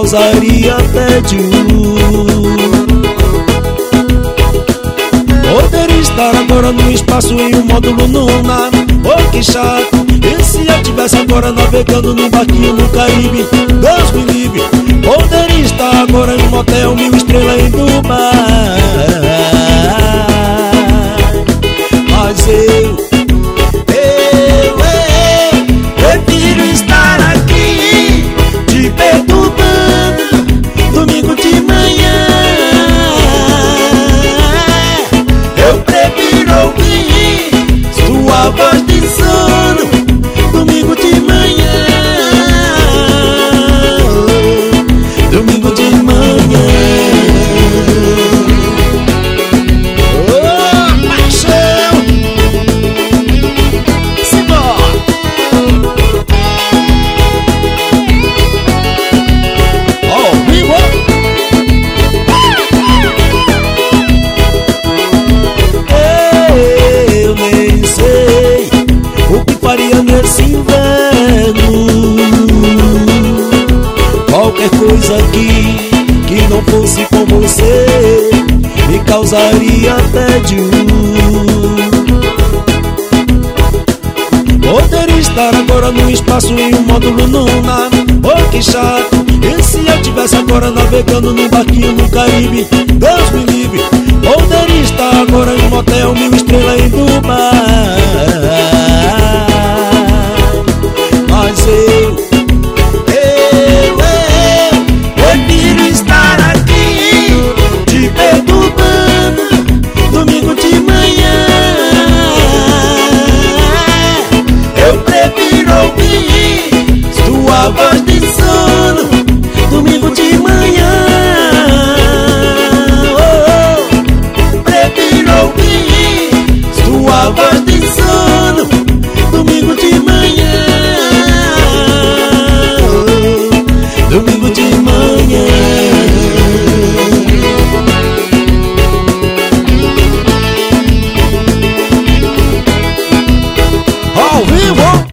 causaria tédio. Poderia estar agora no espaço em um módulo lunar. Oh, que chato. E se eu tivesse agora navegando num barquinho no Caribe? Deus me livre. Poderia estar agora em um motel 1000 estrelas em Dubai. Mas eu prefiro estar aqui te perturbando domingo de manhã. Eu prefiro ouvir sua voz de sono domingo de manhã. Domingo de manhã. Oh, paixão! Simbora! Ao vivo! Eu nem sei o que faria nesse inverno. Qualquer coisa que não fosse com você me causaria tédio. Poderia estar agora no espaço em um módulo lunar. Oh, que chato. E se eu tivesse agora navegando num barquinho no Caribe? Deus me livre. Poderia estar agora em um motel 1000 estrelas em Dubai.